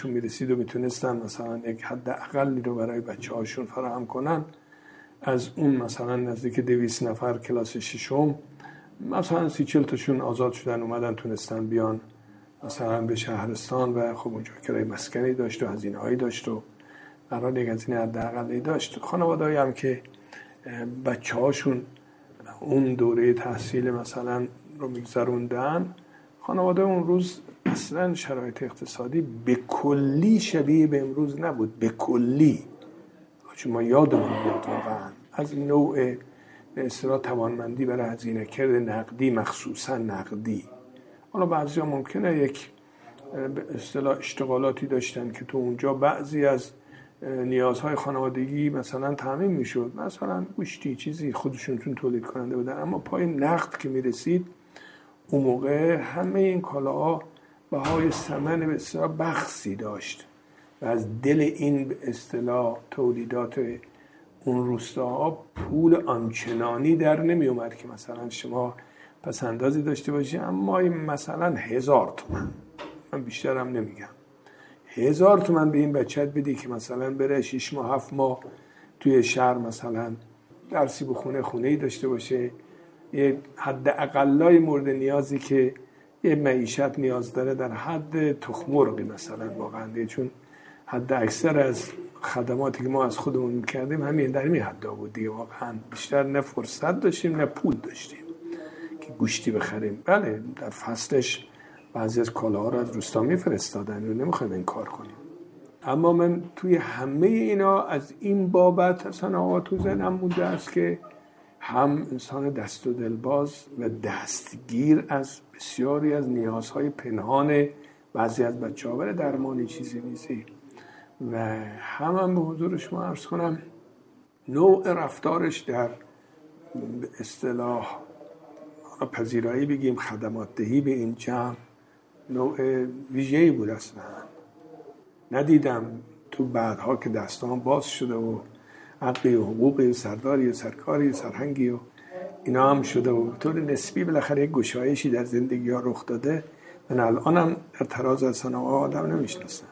چون میرسید و میتونستن مثلا یک حد اقلی رو برای بچه هاشون فراهم کنن، از اون مثلا نزدیک 200 نفر کلاس ششم مثلا 30-40 تاشون آزاد شدن اومدن تونستن بیان مثلا به شهرستان و خب اونجا کرایه مسکنی داشت و هزینه هایی داشت و قرار یک هزینه حداقلی داشت. خانواده‌ای هم که بچه هاشون اون دوره تحصیل مثلا رو میگذروندن، خانواده اون روز اصلا شرایط اقتصادی به کلی شبیه به امروز نبود، به کلی. چون ما یادمون میاد واقعا از نوع به اصطلاح توانمندی برای هزینه کرده نقدی، مخصوصا نقدی. حالا بعضیا ممکنه یک به اصطلاح اشتغالاتی داشتن که تو اونجا بعضی از نیازهای خانوادگی مثلا تامین میشد، مثلا گوشتی چیزی خودشون تولید کننده بودن، اما پای نقد که میرسید اون موقع همه این کالاها بهای ثمن به اصطلاح بخسی داشت و از دل این به اصطلاح تولیدات اون روستاها پول آنچنانی در نمی اومد که مثلا شما پسندازی داشته باشی. اما مثلا 1000 تومان، من بیشترم نمیگم، 1000 تومان به این بچت بدی که مثلا بره 6 ماه 7 ماه توی شهر مثلا درسی بخونه، خونه‌ای داشته باشه، یه حد اقلای مورد نیازی که یه معیشت نیاز داره در حد تخم مرغی مثلا واقعا، چون حد اکثر از خدماتی که ما از خودمون میکردیم همین در این حدا بود دیگه. واقعا بیشتر نه فرصت داشتیم نه پول داشتیم که گوشتی بخریم. بله در فصلش بعضی از کالاها رو از روستا میفرستادن و نمیخوایم این کار کنیم، اما من توی همه اینا از این بابت اصلا آقا تو ذهنم مونده است که هم انسان دست و دلباز و دستگیر از بسیاری از نیازهای پنهان بعضی از بچه‌ها برای درمانی چیزی میزی و هم به حضور شما عرض کنم نوع رفتارش در به اصطلاح پذیرایی بگیم خدمات دهی به این جمع نوع ویژه‌ای بود. اصلا ندیدم تو بعدها که دستان باز شده و حقی و حقوقی و سرداری و سرکاری و سرهنگی و اینا هم شده و طور نسبی بالاخره یک گشایشی در زندگی ها رخ داده. من الانم در تراز اصلا آدم نمیشناسم.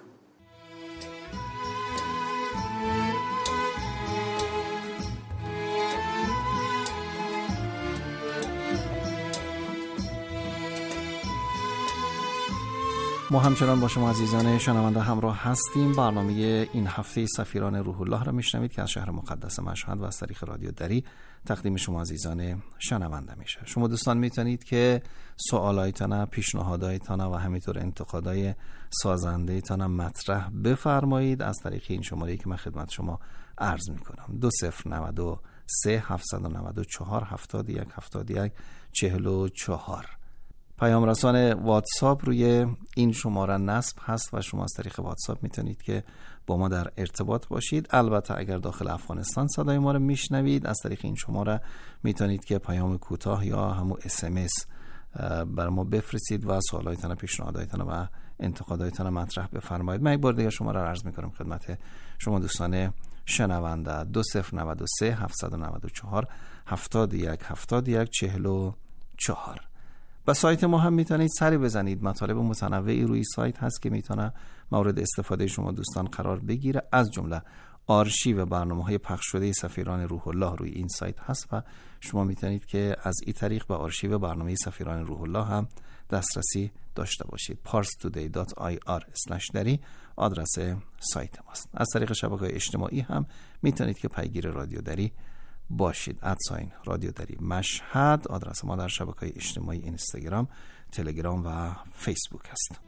ما همچنان با شما عزیزان شنونده همراه هستیم. برنامه این هفته سفیران روح الله را میشنوید که از شهر مقدس مشهد و از طریق رادیو دری تقدیم شما عزیزان شنونده میشه. شما دوستان میتونید که سوالایتان، پیشنهادایتان و همینطور انتقادای سازنده‌تان مطرح بفرمایید از طریق این شماره‌ای که من خدمت شما عرض میکنم: 2093 794 71 71 44. پیام رسان واتساپ روی این شماره نصب هست و شما از طریق واتساپ میتونید که با ما در ارتباط باشید. البته اگر داخل افغانستان صدای ما رو میشنوید از طریق این شماره میتونید که پیام کوتاه یا همون SMS بر ما بفرستید و سوالایتان، پیشنهاداتتان و انتقاداتتان مطرح بفرمایید. من یک بار دیگه شما رو عرض میکنم خدمت شما دوستان شنونده: 2093 794 71 71 44. و سایت ما هم میتونید سری بزنید. مطالب متنوعی روی سایت هست که میتونه مورد استفاده شما دوستان قرار بگیره. از جمله آرشیو برنامه‌های پخش شده سفیران روح الله روی این سایت هست و شما میتونید که از این طریق به آرشیو برنامه سفیران روح الله هم دسترسی داشته باشید. parstoday.ir/dari آدرس سایت ماست. از طریق شبکه‌های اجتماعی هم میتونید که پیگیر رادیو دری باشید. رادیو دری مشهد آدرس ما در شبکه‌های اجتماعی اینستاگرام، تلگرام و فیسبوک است.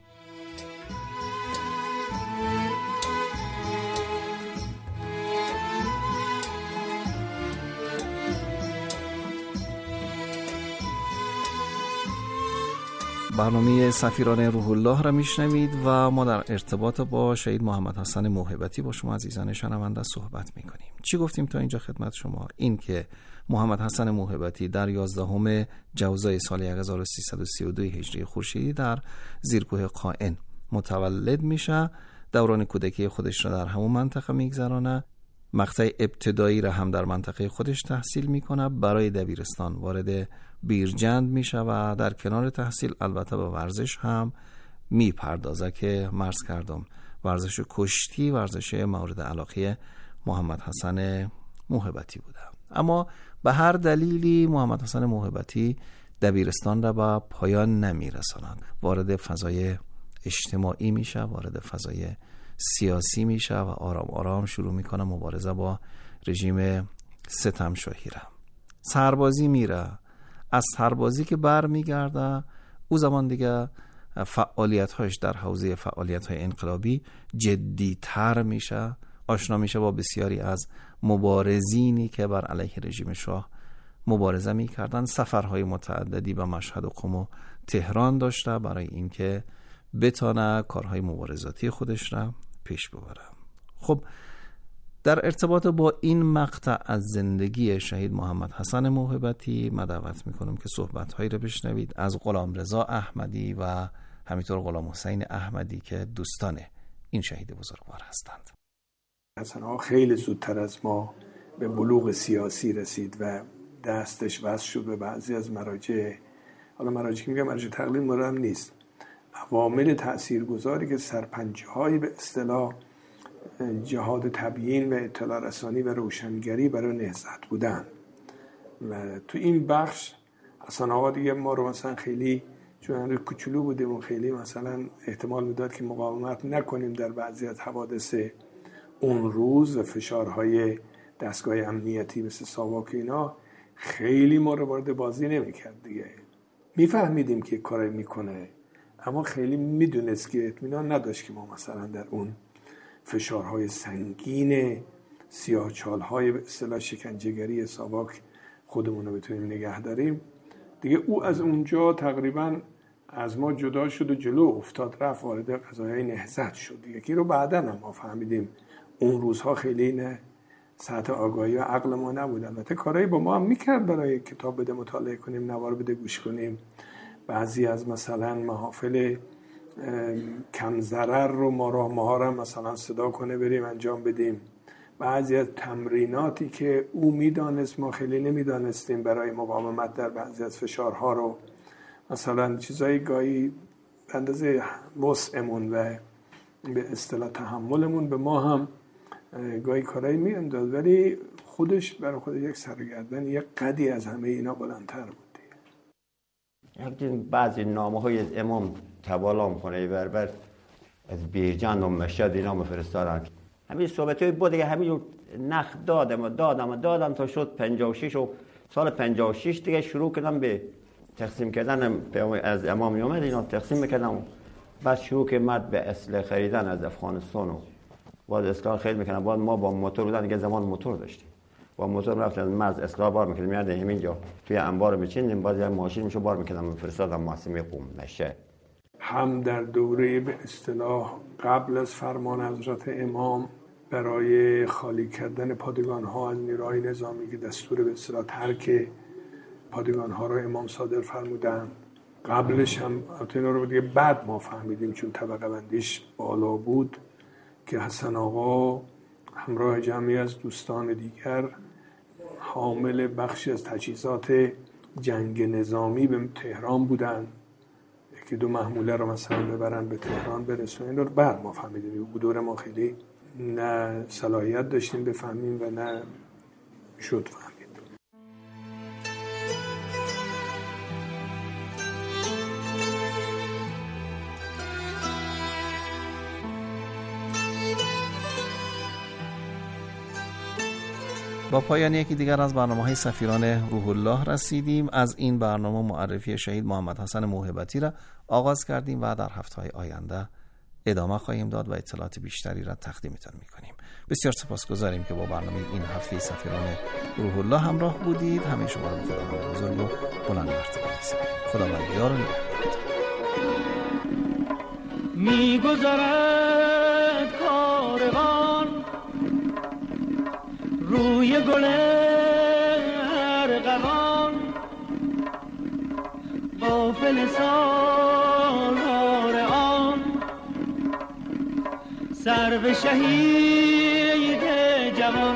برنامه سفیران روح الله را میشنوید و ما در ارتباط با شهید محمد حسن موهبتی با شما عزیزان شنونده صحبت میکنیم. چی گفتیم تا اینجا خدمت شما؟ این که محمد حسن موهبتی در 11 جوزای سال 1332 هجری خورشیدی در زیرکوه قائن متولد میشه. دوران کودکی خودش را در همون منطقه میگذرانه. مقطع ابتدایی را هم در منطقه خودش تحصیل میکنه. برای دبیرستان وارد بیرجند میشه و در کنار تحصیل البته به ورزش هم میپردازه که مرز کردم ورزش کشتی ورزش مورد علاقه محمد حسن موهبتی بوده. اما به هر دلیلی محمد حسن موهبتی دبیرستان را به پایان نمیرساند. وارد فضای اجتماعی میشه، وارد فضای سیاسی میشه و آرام آرام شروع میکنه مبارزه با رژیم ستمشاهی را. سربازی میره. از سربازی که بر میگرده او زمان دیگه فعالیت‌هاش در حوزه فعالیت‌های انقلابی جدی‌تر میشه. آشنا میشه با بسیاری از مبارزینی که بر علیه رژیم شاه مبارزه میکردن. سفرهای متعددی به مشهد و قم و تهران داشته برای اینکه بتونه کارهای مبارزاتی خودش را پیش ببره. خب در ارتباط با این مقطع از زندگی شهید محمد حسن موهبتی ما دعوت میکنم که صحبت‌هایی را بشنوید از غلامرضا احمدی و همینطور غلام حسین احمدی که دوستان این شهید بزرگوار هستند. حسن آقا خیلی زودتر از ما به بلوغ سیاسی رسید و دستش وصل شد به بعضی از مراجع. حالا مراجع که میگم مراجع تقلید مورد نیست، عوامل تاثیرگذاری که سرپنجه‌های به اصطلاح جهاد تبیین و اطلاع رسانی و روشنگری برای نهضت بودن. و تو این بخش اصلا آقا دیگه ما رو مثلا خیلی چون کوچولو بودیم و خیلی مثلا احتمال میداد که مقاومت نکنیم در بعضی از حوادث اون روز و فشارهای دستگاه امنیتی مثل ساواک اینا خیلی ما رو وارد بازی نمیکرد دیگه. میفهمیدیم که کاری میکنه اما خیلی میدونست که اطمینان نداشت که ما مثلا در اون فشارهای سنگین سیاهچالهای به اصطلاح شکنجهگری ساواک خودمون رو بتونیم نگه داریم دیگه. او از اونجا تقریبا از ما جدا شد و جلو افتاد، رفت وارد قضایای نهضت شد دیگه، که رو بعداً هم ما فهمیدیم اون روزها خیلی نه سطح آگاهی و عقل ما نبود. البته کارهایی با ما هم میکرد برای کتاب بده مطالعه کنیم، نوار بده گوش کنیم، بعضی از مثلا محافل کم ضرر رو ما هم مثلا صدا کنه بریم انجام بدیم. بعضی از تمریناتی که او میدانست ما خیلی نمیدانستیم برای مقاومت در بعضی از فشارها رو، مثلا چیزایی گاهی اندازه وسعمون و به اصطلاح تحملمون به ما هم گاهی کارایی میانداز، ولی خودش برای خود یک سرگردن یک قدی از همه اینا بلندتر بود. همچنین بعضی نامه‌های امام توالا میکنه بربر از بیرجند و مشهد اینا مفرستادن. همین صحبت‌های بود دیگه، همین نخ دادم تا شد 56 و سال 56 دیگه شروع کردم به تقسیم کردن از امام اومد اینا تقسیم میکردم. بعد شروع که مرد به اسلحه خریدن از افغانستان و بعد اسلحه خرید میکنن. بعد ما با موتور بودن دیگه، زمان موتور داشتیم، با موتور رفتن مرز اسلحه بار میکردیم، میاد همینجا توی انبار میچیندیم، بعد یه ماشین میشو بار میکردم میفرستادم محاسمه قم مشه. هم در دوره به اصطلاح قبل از فرمان حضرت امام برای خالی کردن پادگان ها از نیروهای نظامی که دستور به اصطلاح ترک پادگان ها رو امام صادر فرمودن، قبلش هم اینا رو دیگه بعد ما فهمیدیم چون طبقه بندیش بالا بود که حسن آقا همراه جمعی از دوستان دیگر حامل بخشی از تجهیزات جنگ نظامی به تهران بودن. یکی دو محموله رو مثلا ببرن به تهران برسونن. این رو بعد ما فهمیدیم. دور ما خیلی نه صلاحیت داشتیم بفهمیم و نه شد فهمید. با پایان یکی دیگر از برنامه‌های سفیران روح الله رسیدیم. از این برنامه معرفی شهید محمد حسن موهبتی را آغاز کردیم و در هفته‌های آینده ادامه خواهیم داد و اطلاعات بیشتری را تقدیمتان می‌کنیم. بسیار سپاسگزاریم که با برنامه این هفته سفیران روح الله همراه بودید. همه شما را به خداوند بزرگ و بلند مرتبه می‌سپاریم. خداوند یار و نگهدار. می‌گذرد کاروان روی گل ارغوان، غافل سالار آن سرو شهید جوان.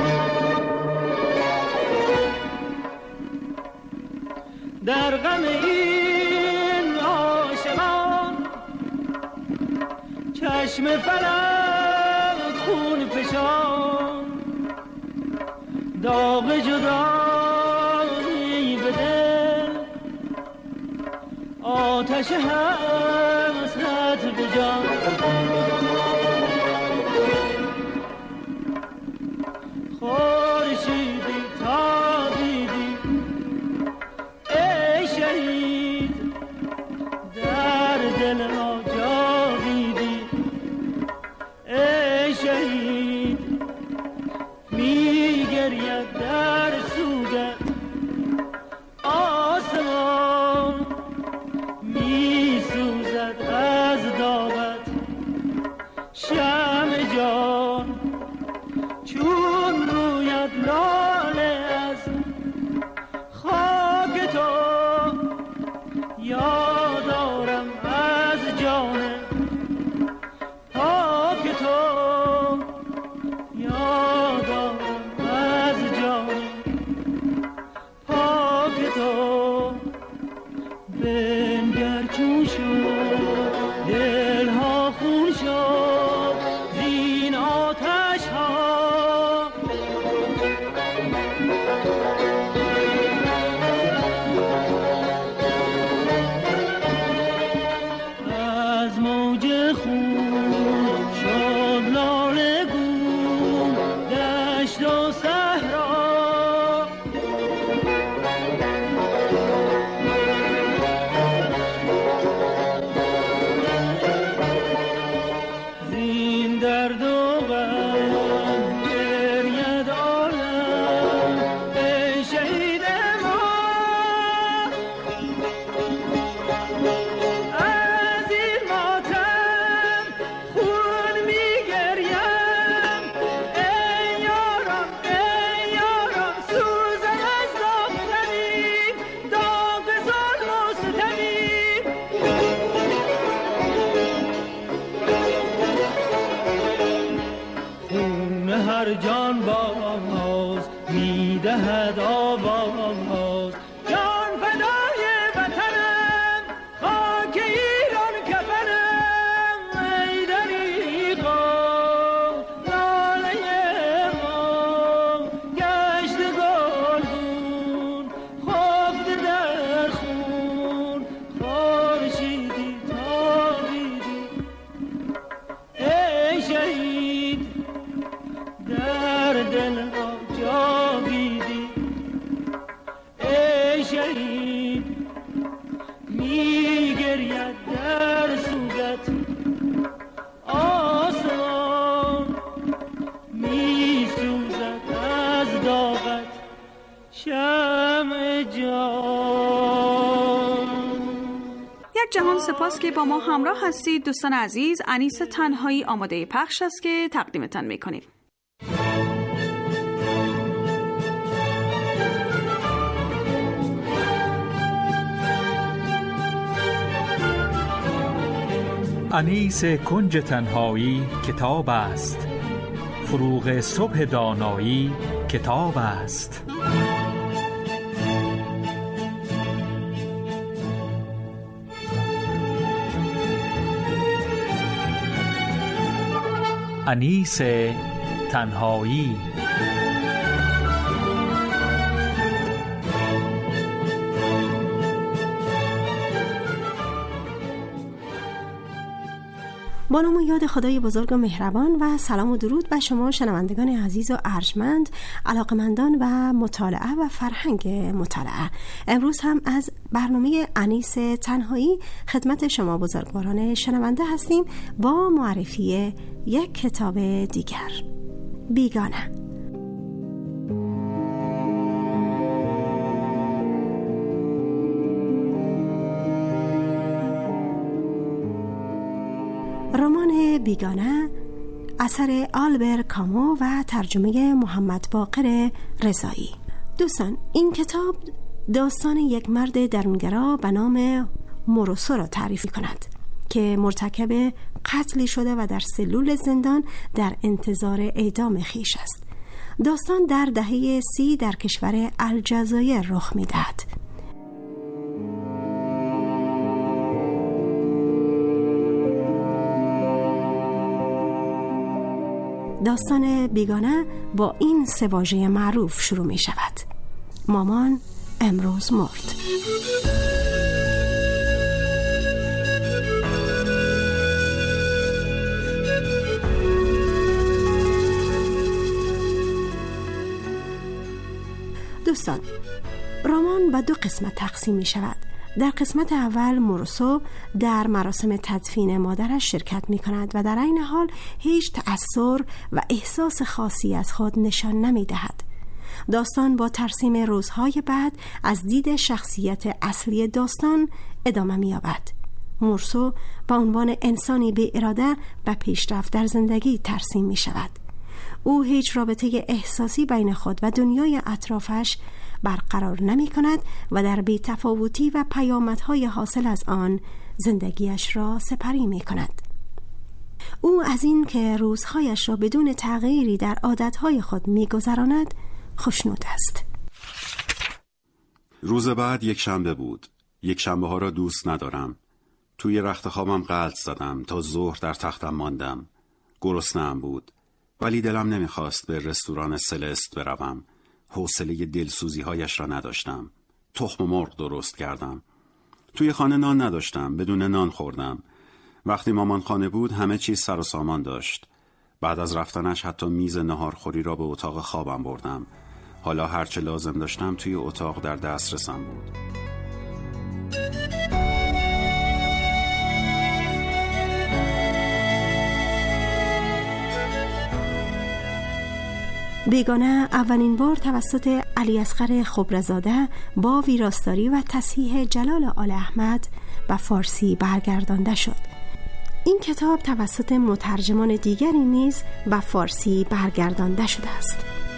در غم این عاشقان چشم چشم فلک خون فشان، داغ جدایی به دل، آتش حسرت به جان. خورشیدی تابیدی ای شهید، در دل ما جاویدی ای شهید، میگرید در سوگت آسمان، میسوزد از داغت شمع جان، چون روید لاله از خاک تو، یادارم از جان پاک تو، یادارم از جان پاک تو. بنگر چون شد دلها خون شد زین آتش ها، از موج خون شد لاله گون دشت و صحرا، زین درد و غم گرید عالم ای شهید ما، از این ماتم خون میگریم ای یارم سوزم از داغ تنی، داغ ظلم و ستمی. خون هر جان باز میدهد آواز، جان فدای وطنم خاک ایران کفنم، ای دریغا لاله ما گشت گلگون خفته در خون. خورشیدی تابیدی ای شهید، در دل ما جاویدی ای شهید، میگرید در سوگت آسمان، میسوزد از داغت شمع جان. یک جهان سپاس که با ما همراه هستید دوستان عزیز. انیس تنهایی آماده پخش است که تقدیمتان میکنیم. انیس کنج تنهایی کتاب است، فروغ صبح دانایی کتاب است. انیس تنهایی. با نام و یاد خدای بزرگ و مهربان و سلام و درود به شما شنوندگان عزیز و ارجمند، علاقمندان و مطالعه و فرهنگ مطالعه. امروز هم از برنامه انیس تنهایی خدمت شما بزرگواران شنونده هستیم با معرفی یک کتاب دیگر، بیگانه. رمان بیگانه اثر آلبر کامو و ترجمه محمد باقر رضایی. دوستان، این کتاب داستان یک مرد درونگرا به نام موروسو را تعریف کند که مرتکب قتلی شده و در سلول زندان در انتظار اعدام خویش است. داستان در دهه 30 در کشور الجزایر رخ می‌دهد. داستان بیگانه با این سه واژه معروف شروع می شود: مامان امروز مرد. دوستان، رمان به 2 قسمت تقسیم می شود. در قسمت اول مورسو در مراسم تدفین مادرش شرکت می کند و در این حال هیچ تأثیر و احساس خاصی از خود نشان نمی دهد. داستان با ترسیم روزهای بعد از دید شخصیت اصلی داستان ادامه می یابد. مورسو با عنوان انسانی بی اراده به پیشرفت در زندگی ترسیم می شود. او هیچ رابطه احساسی بین خود و دنیای اطرافش برقرار نمی کند و در بی‌تفاوتی و پیامدهای حاصل از آن زندگیش را سپری می کند. او از این که روزهایش را بدون تغییری در عادتهای خود می گذراند خوشنود است. روز بعد یک شنبه بود. یک شنبه ها را دوست ندارم. توی رخت خوابم غلط زدم تا ظهر در تختم ماندم. گرسنه‌ام بود ولی دلم نمیخواست به رستوران سلست بروم. حوصله دلسوزی هایش را نداشتم. تخم مرغ درست کردم. توی خانه نان نداشتم. بدون نان خوردم. وقتی مامان خانه بود همه چیز سر و سامان داشت. بعد از رفتنش حتی میز ناهارخوری را به اتاق خوابم بردم. حالا هرچه لازم داشتم توی اتاق در دسترسم بود. بیگانه اولین بار توسط علی اصغر خبرزاده با ویراستاری و تصحیح جلال آل احمد به فارسی برگردانده شد. این کتاب توسط مترجمان دیگری نیز به فارسی برگردانده شده است.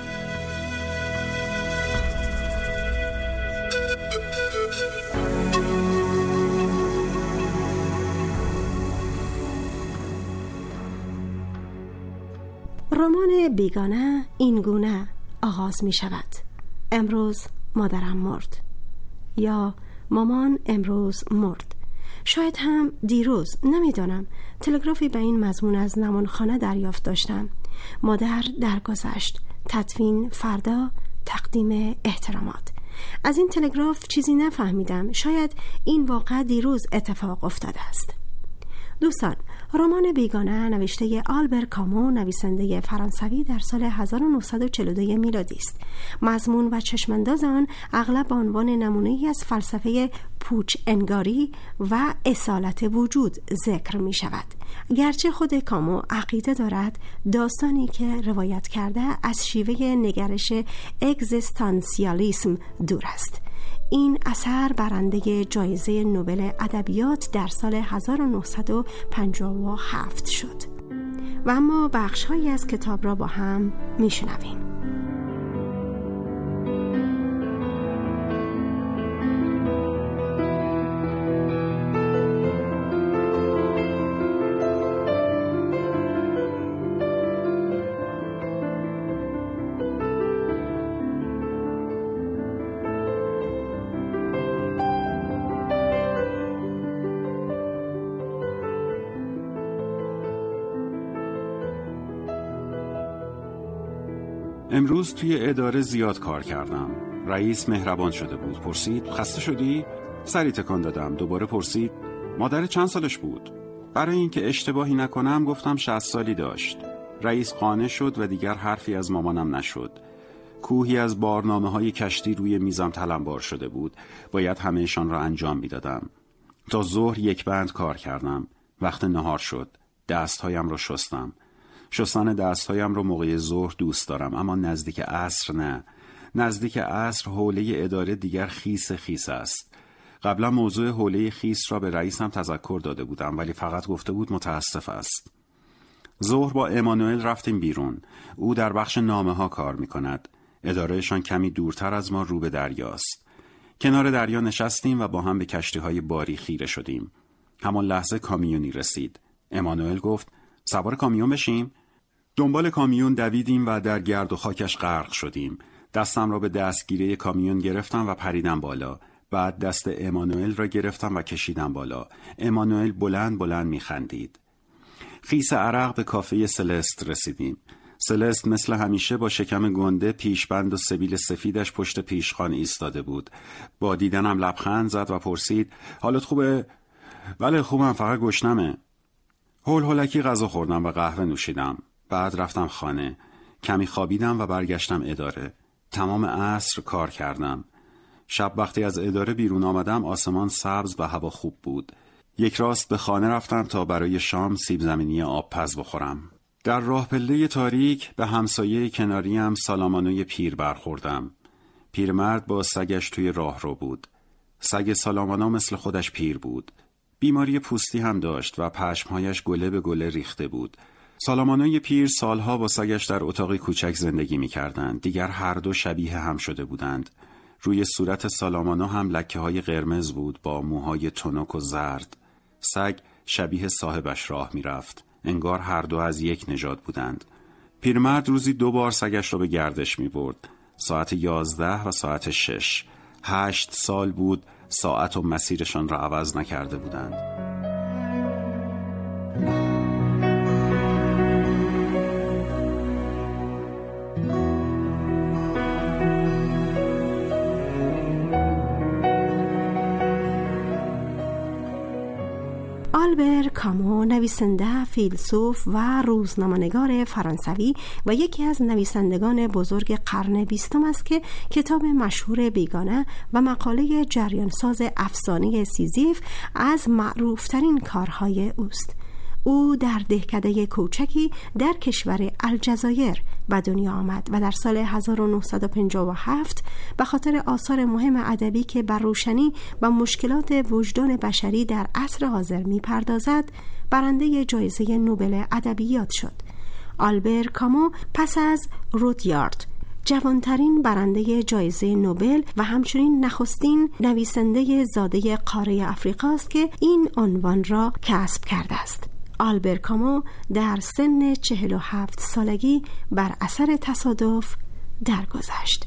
رمان بیگانه این گونه آغاز می شود: امروز مادرم مرد، یا مامان امروز مرد. شاید هم دیروز، نمیدانم. تلگرافی به این مضمون از نمانخانه دریافت داشتم: مادر درگذشت، تدفین فردا، تقدیم احترامات. از این تلگراف چیزی نفهمیدم. شاید این واقعه دیروز اتفاق افتاده است. دوستان، رمان بیگانه نوشته آلبر کامو، نویسنده فرانسوی، در سال 1942 میلادی است. مضمون و چشمانداز آن اغلب به عنوان نمونه‌ای از فلسفه پوچ انگاری و اصالت وجود ذکر می شود. گرچه خود کامو عقیده دارد داستانی که روایت کرده از شیوه نگرش اگزیستانسیالیسم دور است. این اثر برنده جایزه نوبل ادبیات در سال 1957 شد. و اما بخش‌هایی از کتاب را با هم می‌شنویم. امروز توی اداره زیاد کار کردم. رئیس مهربان شده بود. پرسید خسته شدی؟ سری تکان دادم. دوباره پرسید مادر چند سالش بود؟ برای اینکه اشتباهی نکنم گفتم 60 سالی داشت. رئیس قانع شد و دیگر حرفی از مامانم نشد. کوهی از بارنامه‌های کشتی روی میزم تلمبار شده بود. باید همه‌شان را انجام میدادم. تا ظهر یک بند کار کردم. وقت نهار شد. دستهایم را شستم. شستن دستهایم رو موقع ظهر دوست دارم، اما نزدیک عصر نه. نزدیک عصر حوله اداره دیگر خیس است. قبلا موضوع حوله خیس را به رئیسم تذکر داده بودم ولی فقط گفته بود متاسف است. ظهر با امانوئل رفتیم بیرون. او در بخش نامه ها کار می کند. ادارهشان کمی دورتر از ما رو به دریاست. کنار دریا نشستیم و با هم به کشتی های باری خیره شدیم. همان لحظه کامیونی رسید. امانوئل گفت سوار کامیون بشیم. دنبال کامیون دویدیم و در گرد و خاکش غرق شدیم. دستم را به دستگیره کامیون گرفتم و پریدم بالا. بعد دست امانوئل را گرفتم و کشیدم بالا. امانوئل بلند بلند می‌خندید. خیس عرق به کافه سلست رسیدیم. سلست مثل همیشه با شکم گنده، پیشبند و سبیل سفیدش پشت پیشخوان ایستاده بود. با دیدنم لبخند زد و پرسید حالت خوبه؟ بله خوبم، فقط گشنمه. هول هولکی غذا خوردم و قهوه نوشیدم. بعد رفتم خانه. کمی خوابیدم و برگشتم اداره. تمام عصر کار کردم. شب وقتی از اداره بیرون آمدم آسمان سبز و هوا خوب بود. یک راست به خانه رفتم تا برای شام سیب زمینی آبپز بخورم. در راه پله تاریک به همسایه کناریم سالامانوی پیر برخوردم. پیرمرد با سگش توی راهرو بود. سگ سالامانو مثل خودش پیر بود. بیماری پوستی هم داشت و پشمهایش گله به گله ریخته بود. سالامانوی پیر سالها با سگش در اتاقی کوچک زندگی می کردند. دیگر هر دو شبیه هم شده بودند. روی صورت سالامانو هم لکه‌های قرمز بود با موهای تنک و زرد. سگ شبیه صاحبش راه می رفت. انگار هر دو از یک نژاد بودند. پیرمرد روزی 2 بار سگش را به گردش می برد. ساعت 11 و ساعت 6. 8 سال بود ساعت و مسیرشان را عوض نکرده بودند. آلبر کامو نویسنده، فیلسوف و روزنامه‌نگار فرانسوی و یکی از نویسندگان بزرگ قرن 20 است که کتاب مشهور بیگانه و مقاله جریانساز افسانه سیزیف از معروفترین کارهای اوست. او در دهکده کوچکی در کشور الجزایر به دنیا آمد و در سال 1957 به خاطر آثار مهم ادبی که بر روشنی و مشکلات وجدان بشری در عصر حاضر می‌پردازد، برنده جایزه نوبل ادبیات شد. آلبر کامو پس از رودیارد جوانترین برنده جایزه نوبل و همچنین نخستین نویسنده زاده قاره آفریقا است که این عنوان را کسب کرده است. آلبر کامو در سن 47 سالگی بر اثر تصادف درگذشت.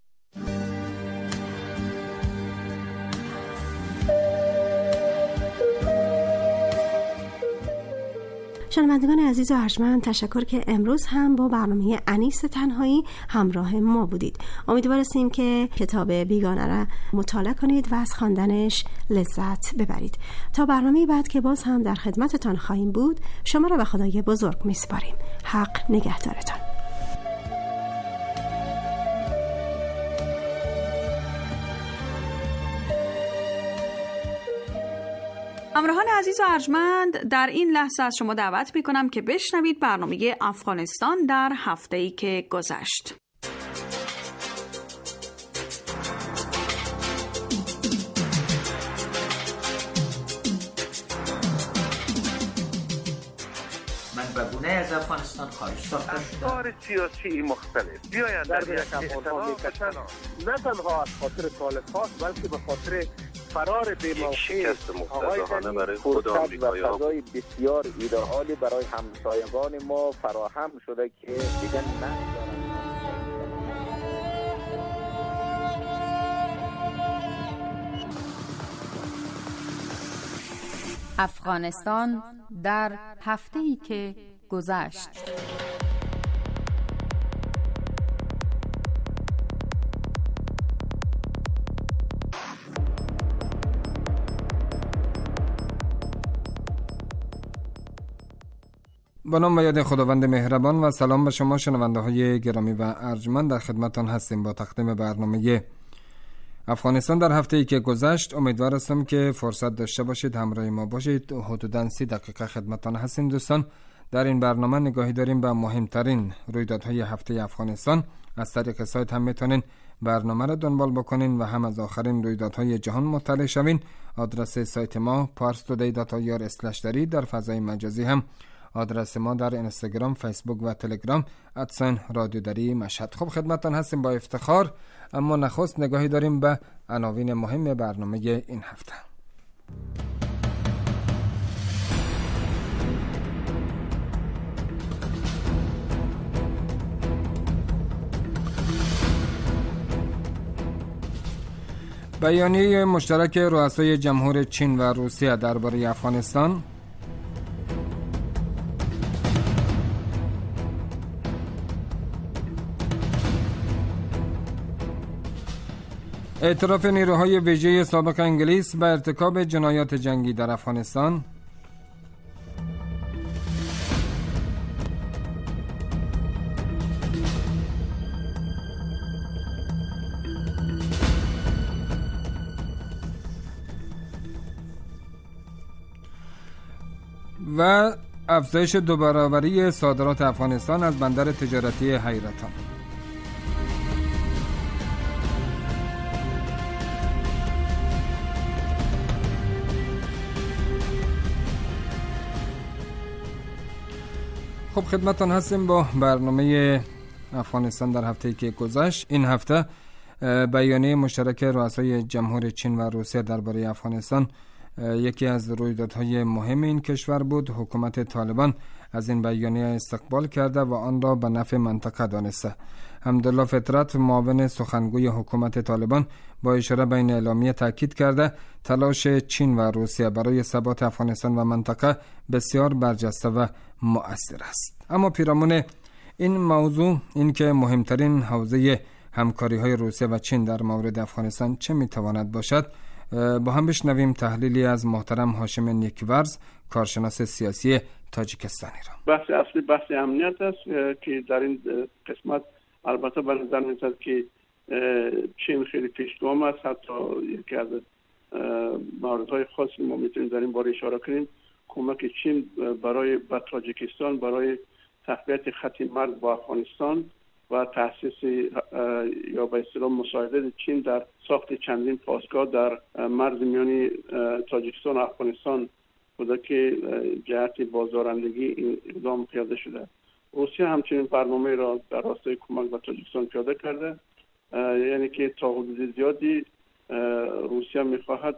شنوندگان عزیز و ارجمند، تشکر که امروز هم با برنامه انیس تنهایی همراه ما بودید. امیدوار هستیم که کتاب بیگانه را مطالعه کنید و از خواندنش لذت ببرید. تا برنامه بعد که باز هم در خدمتتان خواهیم بود، شما را به خدای بزرگ میسپاریم. حق نگهدارتان. همراهان عزیز و ارجمند، در این لحظه از شما دعوت می‌کنم که بشنوید برنامه افغانستان در هفته‌ای که گذشت. منبع‌گونه از افغانستان خارج ساخته شده. افکار سیاسی مختلف بیایند در یک اجتماع باشند، نه تنها از خاطر طالب‌ها بلکه به خاطر فرار بی‌موقع آقای برای خود آمریکایی‌ها و فضای بسیار ایدئالی برای همسایگان ما فراهم شده که دیگر ندارند. افغانستان در هفته‌ای که گذشت. با نام و یاد خداوند مهربان و سلام به شما شنونده های گرامی و ارجمند. در خدمتتان هستیم با تقدیم برنامه افغانستان در هفته‌ای که گذشت. امیدوار هستم که فرصت داشته باشید همراه ما باشید. حدوداً 30 دقیقه خدمتتان هستیم دوستان. در این برنامه نگاهی داریم به مهمترین رویدادهای هفته افغانستان. از طریق سایت هم میتونین برنامه را دنبال بکنین و هم از آخرین رویدادهای جهان مطلع شوین. آدرس سایت ما parstoday.ir/dari. در فضای مجازی هم آدرس ما در اینستاگرام، فیسبوک و تلگرام @رادیو دری مشهد. خب خدمتتان هستیم با افتخار، اما نخست نگاهی داریم به عناوین مهم برنامه این هفته. بیانیه مشترک رؤسای جمهور چین و روسیه درباره افغانستان، اعتراف نیروهای ویژه سابق انگلیس به ارتکاب جنایات جنگی در افغانستان. و افزایش 2 برابری صادرات افغانستان از بندر تجارتی حیرتان. خب خدمتتان هستیم با برنامه افغانستان در هفته‌ای که گذشت. این هفته بیانیه مشترک رؤسای جمهور چین و روسیه درباره افغانستان یکی از رویدادهای مهم این کشور بود. حکومت طالبان از این بیانیه استقبال کرده و آن را به نفع منطقه دانسته. حمدالله فطرت معاون سخنگوی حکومت طالبان با اشاره به این اعلامیه تاکید کرده تلاش چین و روسیه برای ثبات افغانستان و منطقه بسیار برجسته و مؤثر است. اما پیرامون این موضوع، این که مهمترین حوزه همکاری‌های روسیه و چین در مورد افغانستان چه می‌تواند باشد، با هم بشنویم تحلیلی از محترم هاشم نیکورز، کارشناس سیاسی تاجیکستانی را. بحث اصلی بحث امنیت است که در این قسمت البته به نظر میاد که چین خیلی پیشگام است. حتی یکی از موردهای خاصی ما میتونیم در این باره اشاره کنیم، کمک چین برای تاجیکستان برای تقویت خط مرز با افغانستان و تأسیس یا به اصطلاح مساعدت چین در ساخت چندین پاسگاه در مرز میانی تاجیکستان و افغانستان بوده که جهت بازدارندگی این اقدام پیاده شده. روسیه همچنین برنامه را در راستای کمک به تاجیکستان پیاده کرده، یعنی که تا حدود زیادی روسیه میخواهد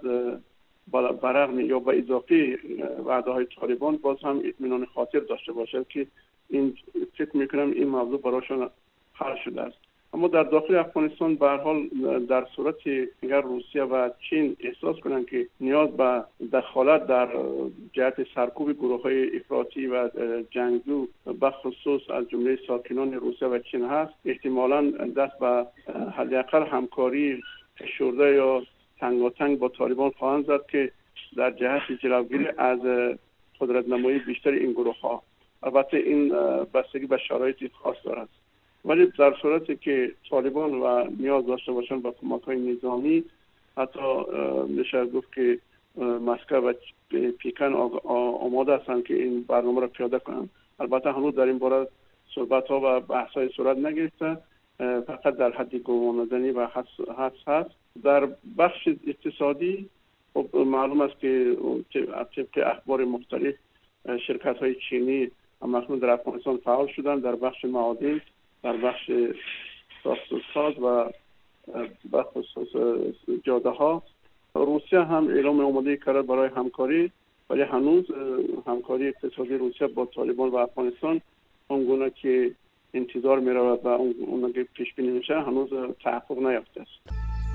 برغم یا به اضافه وعده های طالبان باز هم اطمینان خاطر داشته باشد که این فکر میکنم این موضوع برایشان حل شده است. اما در داخل افغانستان به هر حال در صورتی اگر روسیه و چین احساس کنند که نیاز به دخالت در جهت سرکوب گروه‌های افراطی و جنگجو به خصوص از جمله ساکنان روسیه و چین هست، احتمالاً دست به حداقل همکاری فشرده یا تنگاتنگ با طالبان خواهند زد که در جهت جلوگیری از قدرت نمایی بیشتر این گروه‌ها. البته این بستگی به شرایط خاص دارد، ولی در صورتی که طالبان و نیاز داشته باشند به کمک‌های نظامی، حتی میشه گفت که مسکو و پیکن آماده هستند که این برنامه را پیاده کنند. البته هنوز در این باره صحبت‌ها و بحث‌های صورت نگرفته، فقط در حد گمانه‌زنی و حدس هست. در بخش اقتصادی خب معلوم است که طبق اخبار مختلف شرکت‌های چینی همکنون در افغانستان فعال شدند در بخش معادن، در بخش ساخت و ساز و بخصوص جاده ها. روسیه هم اعلام آمادگی کرد برای همکاری، ولی هنوز همکاری اقتصادی روسیه با طالبان و افغانستان اونگونه که انتظار می رود و اونگونه که پیش بینی میشه هنوز تحقق نیافته است.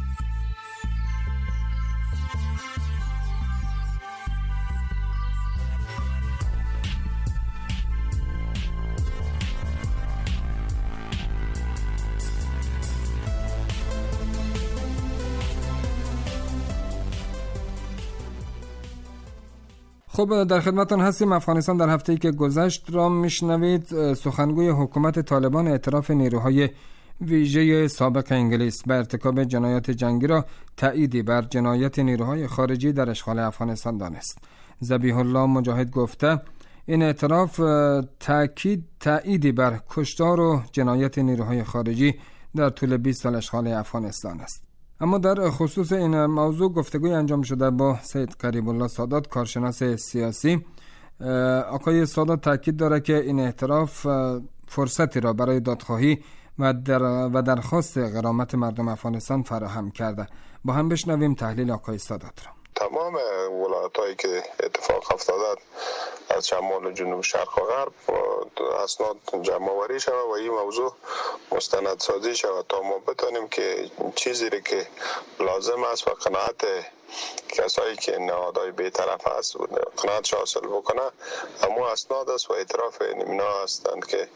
خب در خدمتتون هستیم. افغانستان در هفته‌ای که گذشت را میشنوید. سخنگوی حکومت طالبان اعتراف نیروهای ویژه سابق انگلیس به ارتکاب جنایات جنگی را تأییدی بر جنایت نیروهای خارجی در اشغال افغانستان دانست. ذبیح الله مجاهد گفته این اعتراف تأییدی بر کشتار و جنایت نیروهای خارجی در طول 20 سال اشغال افغانستان است. اما در خصوص این موضوع گفتگوی انجام شده با سید قریب الله سادات، کارشناس سیاسی. آقای سادات تاکید داره که این اعتراف فرصتی را برای دادخواهی و درخواست غرامت مردم افغانستان فراهم کرده. با هم بشنویم تحلیل آقای سادات را. تمام ولایت‌هایی که اتفاق افتاده از شمال و جنوب شرق و غرب اسناد جمع آوری شود و این موضوع مستندسازی شود تا ما بتانیم که چیزی که لازم است و قناعت کسایی که نهادهای بی‌طرف هست قناعت حاصل بکنه اما اسناد است و اعتراف اینا هستند که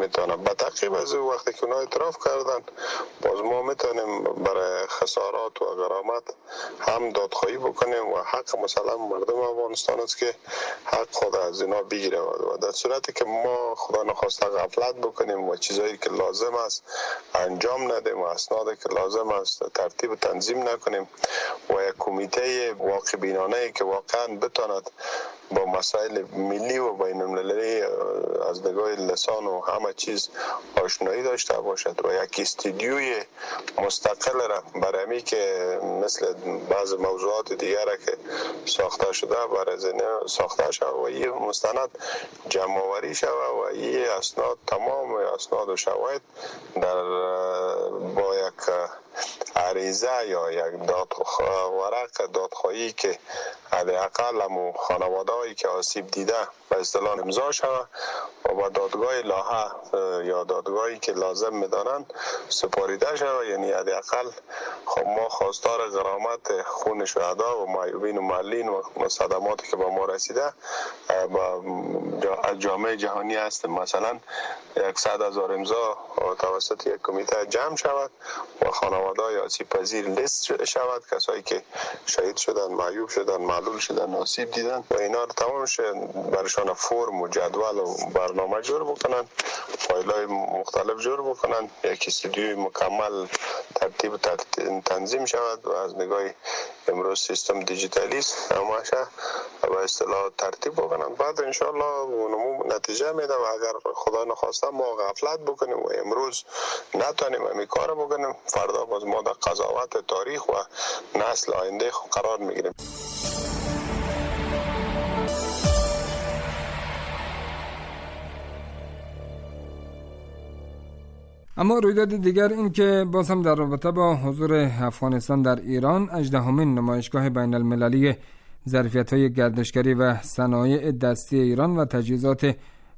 میتونه. به تعقیب از او وقتی که اونا اعتراف کردن، باز ما میتونیم برای خسارات و غرامت هم دادخواهی بکنیم و حق مثلا مردم افغانستان است که حق خود از اینا بگیره و در صورتی که ما خدا نخواسته غفلت بکنیم و چیزایی که لازم است انجام ندیم و اسنادی که لازم است ترتیب تنظیم نکنیم و یک کمیته واقع بینانه که واقعا بتواند با مسائل ملی و بین المللی از نگاه لسان و همه چیز آشنایی داشته باشد و یک استودیوی مستقل را برای همی که مثل بعض موضوعات دیگر که ساخته شده برای ساخته شده و این مستند جمع آوری شده و این اسناد تمام اسناد و شواهد در با یک عریضه یا یک ورق دادخواهی که حداقل هم خانواده‌ای که آسیب دیده به اصطلاح امضا شود و با دادگاه لاحه یا دادگاهی که لازم می‌دانند سپاریده شود. یعنی حداقل ما خواستار غرامت خون شهدا و معیوبین و معلولین و صدماتی که به ما رسیده با جامعه جهانی هست، مثلا 100,000 امضا توسط یک کمیته جمع شود و خانواده‌های آسیب پذیر لیست شود، کسایی که شهید شدن، معیوب شدن، معلول شدن، آسیب دیدن و اینا رو تمامش برشان فرم و جدول و برنامه جور بکنن، فایل‌های مختلف جور بکنن، یک استودیوی مکمل ترتیب تنظیم شود و از نگاه امروز سیستم دیجیتالی است همشه و اصطلاح ترتیب بکنن. بعد انشالله نتیجه میده و اگر خدا نخواسته ما غفلت بکنیم و امروز نتونیم همین کار بکنیم، فردا باز ما در قضاوت تاریخ و نسل آینده قرار میگیریم. اما رویداد دیگر این که باز هم در رابطه با حضور افغانستان در ایران 18مین نمایشگاه بین المللی ظرفیت‌های گردشگری و صنایع دستی ایران و تجهیزات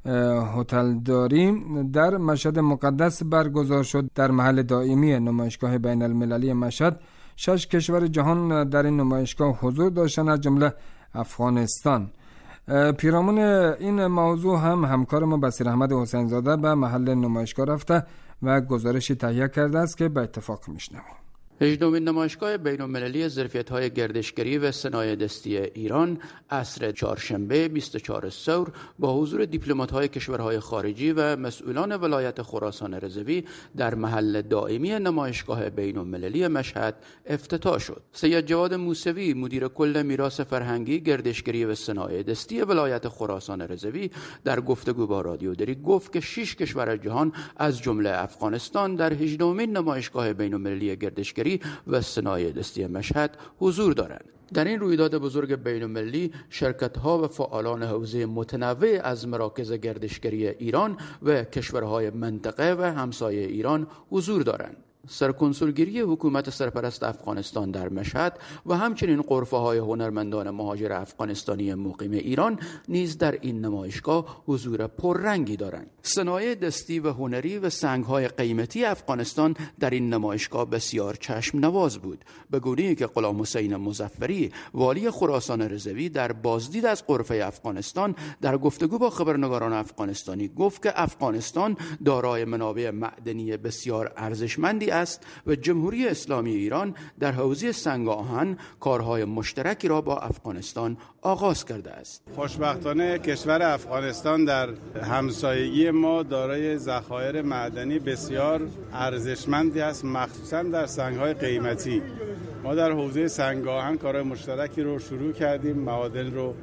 هتلداری در مشهد مقدس برگزار شد. در محل دائمی نمایشگاه بین المللی مشهد 6 کشور جهان در این نمایشگاه حضور داشتند، از جمله افغانستان. پیرامون این موضوع هم همکار ما بصیر احمد حسین زاده به محل نمایشگاه رفته و گزارشی تهیه کرده است که به اتفاق میشنویم. 18مین نمایشگاه بین‌المللی ظرفیت‌های گردشگری و صنایع دستی ایران عصر چهارشنبه 24 ثور با حضور دیپلمات‌های کشورهای خارجی و مسئولان ولایت خراسان رضوی در محل دائمی نمایشگاه بین‌المللی مشهد افتتاح شد. سید جواد موسوی مدیر کل میراث فرهنگی گردشگری و صنایع دستی ولایت خراسان رضوی در گفتگو با رادیو دری گفت که 6 کشور جهان از جمله افغانستان در 18مین نمایشگاه بین‌المللی گردشگری و صنایع دستی مشهد حضور دارند. در این رویداد بزرگ بین‌المللی شرکت‌ها و فعالان حوزه متنوع از مراکز گردشگری ایران و کشورهای منطقه و همسایه ایران حضور دارند. سرکنسولگری حکومت سرپرست افغانستان در مشهد و همچنین غرفه‌های هنرمندان مهاجر افغانستانی مقیم ایران نیز در این نمایشگاه حضور پررنگی دارند. صنایع دستی و هنری و سنگ‌های قیمتی افغانستان در این نمایشگاه بسیار چشم نواز بود، به گونه‌ای که غلام حسین مظفری والی خراسان رضوی در بازدید از غرفه افغانستان در گفتگو با خبرنگاران افغانستانی گفت که افغانستان دارای منابع معدنی بسیار ارزشمندی است و جمهوری اسلامی ایران در حوزه سنگ آهن کارهای مشترکی را با افغانستان آغاز کرده است. خوشبختانه کشور افغانستان در همسایگی ما دارای ذخایر معدنی بسیار ارزشمندی است، مخصوصا در سنگ‌های قیمتی. ما در حوزه سنگ آهن کارهای مشترکی رو شروع کردیم، معادن رو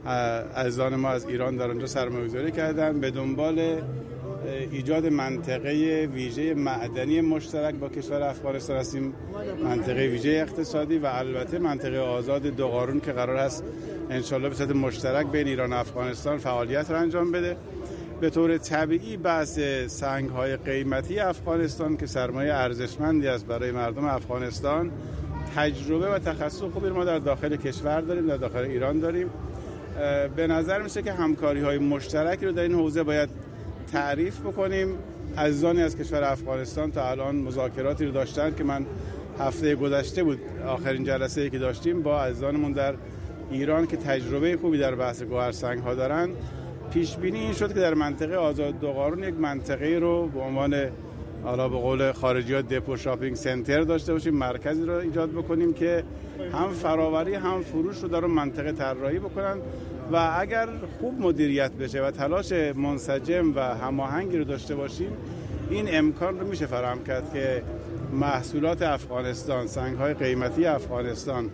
عزیزان ما از ایران در آنجا سرمایه‌گذاری کردن، به دنبال ایجاد منطقه ویژه معدنی مشترک با کشور افغانستان هستیم، منطقه ویژه اقتصادی و البته منطقه آزاد دو قارون که قرار است انشالله به صورت مشترک بین ایران و افغانستان فعالیت را انجام بده. به طور طبیعی بحث سنگ‌های قیمتی افغانستان که سرمایه ارزشمندی است برای مردم افغانستان، تجربه و تخصص خوبی ما در داخل کشور داریم، در داخل ایران داریم. به نظر میشه که همکاری‌های مشترکی رو در این حوزه باید تعریف بکنیم. عزیزانی از کشور افغانستان تا الان مذاکراتی رو داشتن که من هفته گذشته بود آخرین جلسه‌ای که داشتیم با عزیزانمون در ایران که تجربه خوبی در بحث گوهرسنگ‌ها دارن. پیش بینی این شد که در منطقه آزاد دو قارون یک منطقه رو به عنوان حالا به قول خارجی‌ها دپو شاپینگ سنتر داشته باشیم، مرکزی رو ایجاد بکنیم که هم فراوری هم فروش رو در اون منطقه طراحی بکنن و اگر خوب مدیریت بشه و تلاش منسجم و هماهنگی رو داشته باشیم این امکان رو میشه فراهم کرد که محصولات افغانستان، سنگ‌های قیمتی افغانستان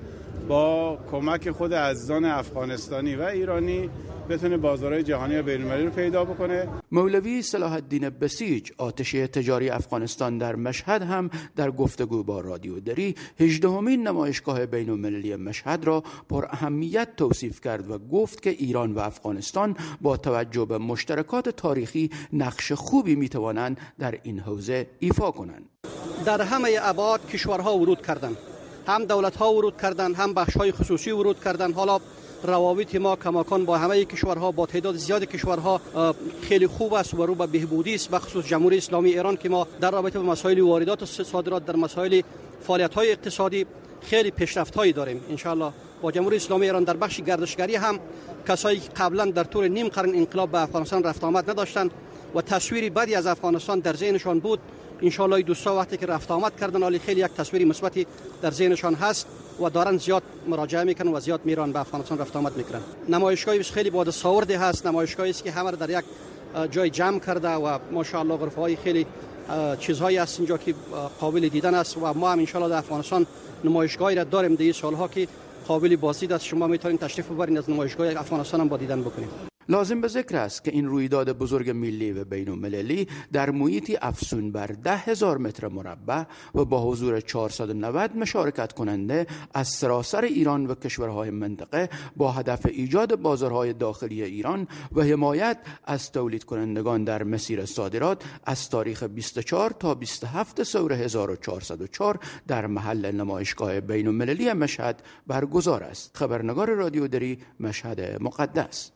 با کمک خود عزیزان افغانستانی و ایرانی بتونه بازارهای جهانی و بین‌المللی رو پیدا بکنه. مولوی صلاح الدین بسیج، آتش تجاری افغانستان در مشهد، هم در گفتگو با رادیو دری 18مین نمایشگاه بین‌المللی مشهد را پر اهمیت توصیف کرد و گفت که ایران و افغانستان با توجه به مشترکات تاریخی نقش خوبی میتوانند در این حوزه ایفا کنند. در همه ابعاد کشورها ورود کردند، هم دولت‌ها ورود کردند، هم بخش‌های خصوصی ورود کردند. حالا روابط ما کماکان با همه کشورها، با تعداد زیاد کشورها خیلی خوب است و رو به بهبودی است، بخصوص جمهوری اسلامی ایران که ما در رابطه با مسائل واردات و صادرات، در مسائل فعالیت‌های اقتصادی خیلی پیشرفت‌هایی داریم. ان شاءالله با جمهوری اسلامی ایران در بخش گردشگری هم کسایی که قبلا در طول نیم قرن انقلاب به افغانستان رفت آمد نداشتند و تصویری بدی از افغانستان در ذهنشان بود، ان شاءالله دوستا وقتی که رفت آمد کردن عالی خیلی یک تصویری مثبتی در ذهنشان هست و دارن زیاد مراجعه میکنن و زیاد میرن به افغانستان رفت آمد میکنن. نمایشگاهی خیلی با ساورده هست، نمایشگاهی است که همه را در یک جای جمع کرده و ماشاءالله غرفه‌های خیلی چیزهایی هست اینجا که قابل دیدن است و ما هم ان شاءالله در افغانستان نمایشگاهی را داریم در این سالها که قابل بازدید است. شما میتونید تشریف ببرید از نمایشگاه افغانستان هم با دیدن بکنید. لازم به ذکر است که این رویداد بزرگ ملی و بین‌المللی در محیطی افزون بر 10,000 متر مربع و با حضور 490 مشارکت کننده از سراسر ایران و کشورهای منطقه با هدف ایجاد بازارهای داخلی ایران و حمایت از تولید کنندگان در مسیر صادرات از تاریخ 24 تا 27 سور 1404 در محل نمایشگاه بین‌المللی مشهد برگزار است. خبرنگار رادیو دری، مشهد مقدس.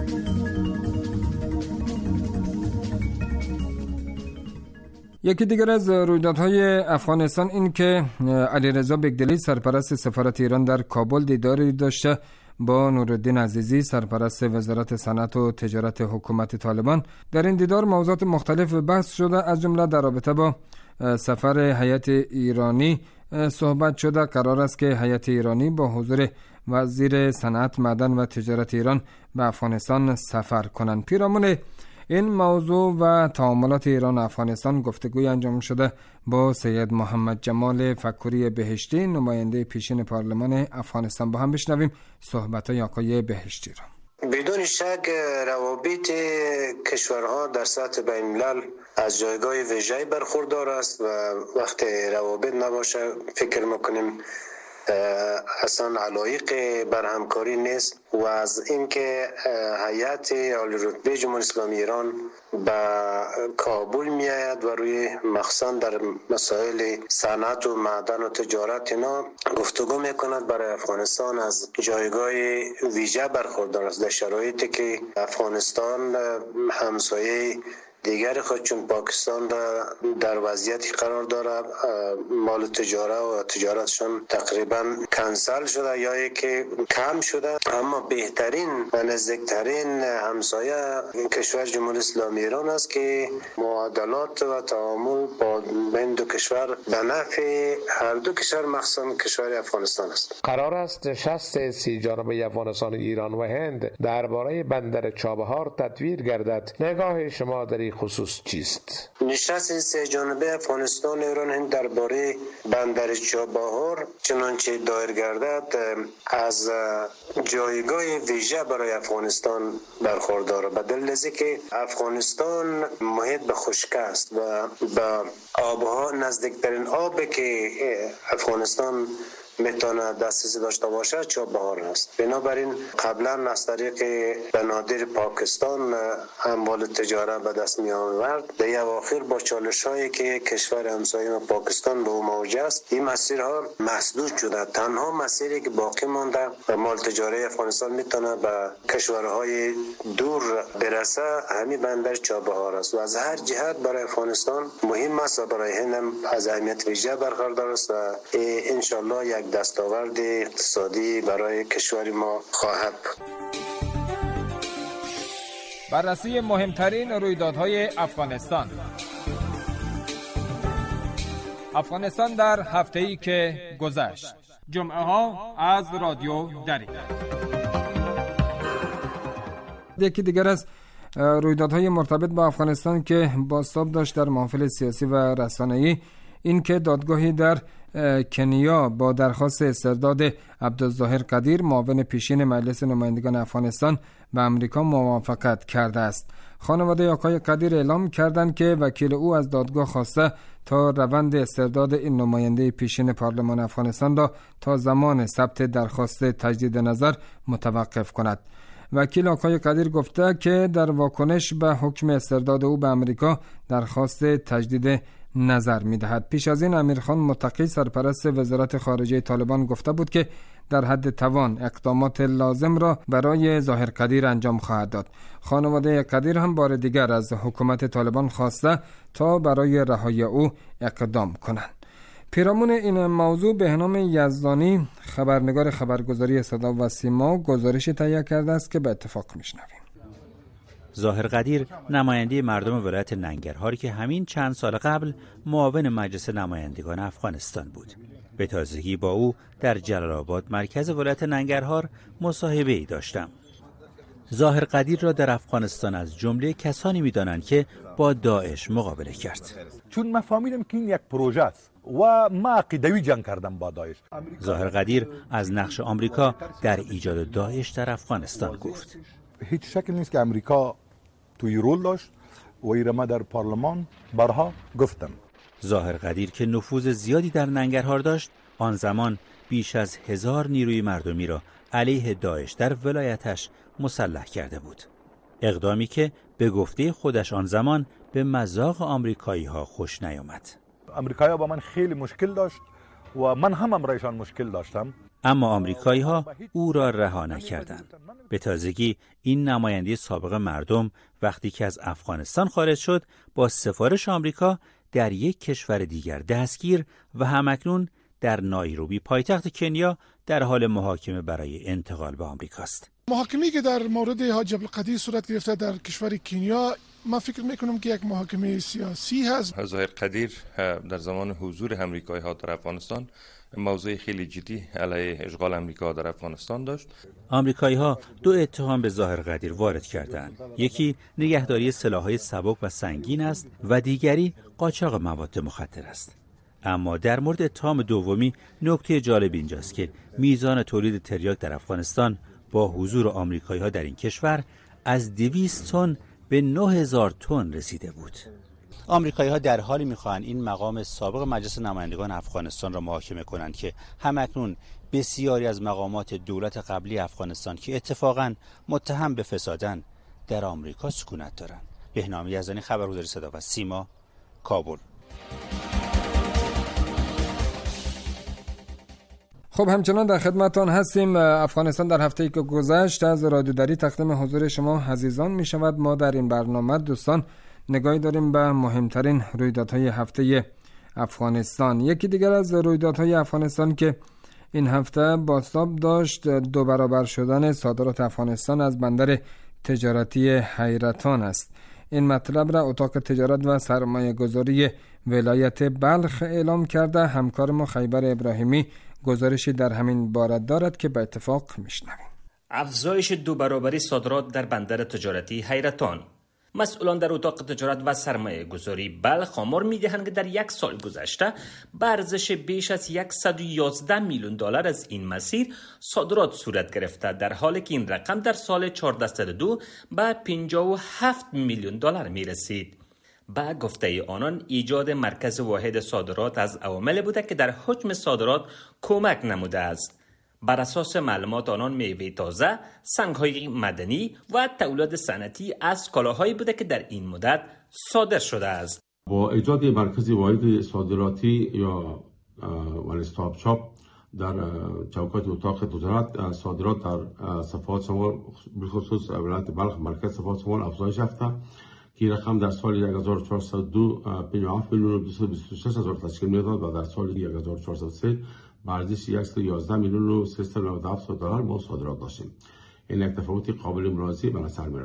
یکی دیگر از رویدادهای افغانستان این که علیرضا بگدلی سرپرست سفارت ایران در کابل دیداری داشته با نورالدین عزیزی سرپرست وزارت صنعت و تجارت حکومت طالبان. در این دیدار موضوعات مختلف بحث شده، از جمله در رابطه با سفر هیئت ایرانی صحبت شده. قرار است که هیئت ایرانی با حضور وزیر صنعت، معدن و تجارت ایران به افغانستان سفر کنند. پیرامون این موضوع و تعاملات ایران و افغانستان گفتگوی انجام شده با سید محمد جمال فکوری بهشتی، نماینده پیشین پارلمان افغانستان. با هم بشنویم صحبت‌های آقای بهشتی را. بدون شک روابط کشورها در سطح بین‌الملل از جایگاه ویژه‌ای برخوردار است و وقتی روابط نباشه فکر می‌کنیم اصلا علایق بر همکاری نیست و از اینکه هیئت عالی‌رتبه جمهوری اسلامی ایران به کابل میآید و روی مخصوصا در مسائل صنعت و معدن و تجارت اینا گفتگو میکند، برای افغانستان از جایگاه ویژه برخوردار است در شرایطی که افغانستان همسایه دیگر خود چون پاکستان در وضعیتی قرار داره، مال تجارت و تجارتشون تقریبا کنسل شده یا که کم شده، اما بهترین و نزدیکترین همسایه کشور جمهوری اسلامی ایران است که معادلات و تعامل با بین دو کشور به نفع هر دو کشور مخصوصا کشور افغانستان است. قرار است نشست سی جانبه افغانستان، ایران و هند درباره بندر چابهار تدویر گردد. نگاه شما در خصوص چیست؟ نشست سه جانبه افغانستان ایران هند درباره بندر چابهار چنانچه دایر گردد از جایگاه ویژه برای افغانستان برخوردار، به دلیل اینکه افغانستان محیط به خشکی است و به آبها نزدیکترین آبی که افغانستان میتونه دسترسی داشته باشه چابهار است. بنابراین قبلا از طریق بنادر پاکستان اموال تجارت به دست می آورد، در اواخر با چالش‌هایی که کشور همسایه ما پاکستان به او مواجه است این مسیرها مسدود شده. تنها مسیری که باقی مانده مال تجاری افغانستان میتونه به کشورهای دور برسه همین بندر چابهار است و از هر جهت برای افغانستان مهم است و برای هند از اهمیت ویژه برخوردار است و ان شاء الله یک دستاورد اقتصادی برای کشور ما خواهد بود. بررسی مهمترین رویدادهای افغانستان. افغانستان در هفته‌ای که گذشت. جمعه ها از رادیو دری. یکی دیگر از رویدادهای مرتبط با افغانستان که بازتاب داشت در محافل سیاسی و رسانه‌ای این که دادگاهی در کنیا با درخواست استرداد عبدالظاهر قدیر معاون پیشین مجلس نمایندگان افغانستان به امریکا موافقت کرده است. خانواده آقای قدیر اعلام کردند که وکیل او از دادگاه خواسته تا روند استرداد این نماینده پیشین پارلمان افغانستان را تا زمان ثبت درخواست تجدید نظر متوقف کند. وکیل آقای قدیر گفته که در واکنش به حکم استرداد او به امریکا درخواست تجدید نظر می‌دهد. پیش از این امیرخان متقی سرپرست وزارت خارجه طالبان گفته بود که در حد توان اقدامات لازم را برای ظاهر قدیر انجام خواهد داد. خانواده قدیر هم بار دیگر از حکومت طالبان خواسته تا برای رهایی او اقدام کنند. پیرامون این موضوع بهنام یزدانی خبرنگار خبرگزاری صدا و سیما گزارشی تهیه کرده است که به اتفاق میشنویم. ظاهر قدیر نماینده مردم ولایت ننگرهار که همین چند سال قبل معاون مجلس نمایندگان افغانستان بود. به تازگی با او در جلال آباد مرکز ولایت ننگرهار مصاحبه‌ای داشتم. ظاهر قدیر را در افغانستان از جمله کسانی می‌دانند که با داعش مقابله کرد. چون من فهمیدم که این یک پروژه است و ما عقیدوی جنگ کردم با داعش. ظاهر قدیر از نقش آمریکا در ایجاد داعش در افغانستان گفت. هیچ شک نیست که امریکا توی رول داشت و این ما در پارلمان بارها گفتم. ظاهر قدیر که نفوذ زیادی در ننگرهار داشت، آن زمان بیش از 1000 نیروی مردمی را علیه داعش در ولایتش مسلح کرده بود. اقدامی که به گفته خودش آن زمان به مذاق آمریکایی‌ها خوش نیامد. آمریکایی‌ها با من خیلی مشکل داشت و من هم برایشان مشکل داشتم. اما آمریکایی‌ها او را رها نکردند. به تازگی این نماینده سابق مردم وقتی که از افغانستان خارج شد با سفارش آمریکا در یک کشور دیگر دستگیر و همکنون در نایروبی پایتخت کنیا در حال محاکمه برای انتقال به آمریکاست. محاکمه‌ای که در مورد حاج عبدالقدیر صورت گرفته در کشور کنیا من فکر میکنم که یک محاکمه سیاسی هست. ظاهر قدیر در زمان حضور آمریکایی‌ها در افغانستان موضوع خیلی جدی علیه اشغال آمریکا در افغانستان داشت. آمریکایی‌ها دو اتهام به ظاهر قدیر وارد کردند. یکی نگهداری سلاح‌های سبک و سنگین است و دیگری قاچاق مواد مخدر است. اما در مورد اتهام دومی نکته جالب اینجاست که میزان تولید تریاک در افغانستان با حضور آمریکایی‌ها در این کشور از 200 تن به 9000 تن رسیده بود. آمریکایی‌ها در حالی می‌خواهند این مقام سابق مجلس نمایندگان افغانستان را محاکمه کنند که همکنون بسیاری از مقامات دولت قبلی افغانستان که اتفاقاً متهم به فسادن در آمریکا سکونت دارند. بهنام یزدانی خبرگزاری صدا و سیما، کابل. خب همچنان در خدمتتان هستیم. افغانستان در هفته‌ای که گذشت از رادیو دری تقدیم حضور شما عزیزان می شود. ما در این برنامه دوستان نگاهی داریم به مهمترین رویدادهای هفته افغانستان. یکی دیگر از رویدادهای افغانستان که این هفته بازتاب داشت 2 برابر شدن صادرات افغانستان از بندر تجارتی حیرتان است. این مطلب را اتاق تجارت و سرمایه گذاری ولایت بلخ اعلام کرده. همکار ما خیبر ابراهیمی گزارشی در همین باره دارد که به اتفاق میشنویم. افزایش 2 برابری صادرات در بندر تجارتی حیرتان. مسئولان در اتاق تجارت و سرمایه گذاری بلخ آمار می‌دهند که در 1 سال گذشته به ارزش بیش از 111 میلیون دلار از این مسیر صادرات صورت گرفته، در حالی که این رقم در سال 1402 به 57 میلیون دلار می‌رسید. با گفته آنان ایجاد مرکز واحد صادرات از عوامل بوده که در حجم صادرات کمک نموده است. بر اساس معلومات آنان میوه تازه، سنگ‌های معدنی و تولید صنعتی از کالاهایی بوده که در این مدت صادر شده است. با ایجاد مرکز واحد صادراتی یا وان استاپ شاپ در چوکات اتاق تجارت، صادرات در صفحات شمال بخصوص ولایت بلخ مرکز صفحات شمال افزایش یافته که رقم در سال 1402 57 میلیون و 226 هزار تشکیل می‌داد و در سال 1403 به ارزش 111 میلیون و 397 دلار ما صادرات داشتیم. این یک تفاوت قابل ملاحظه به نظر می‌رسد.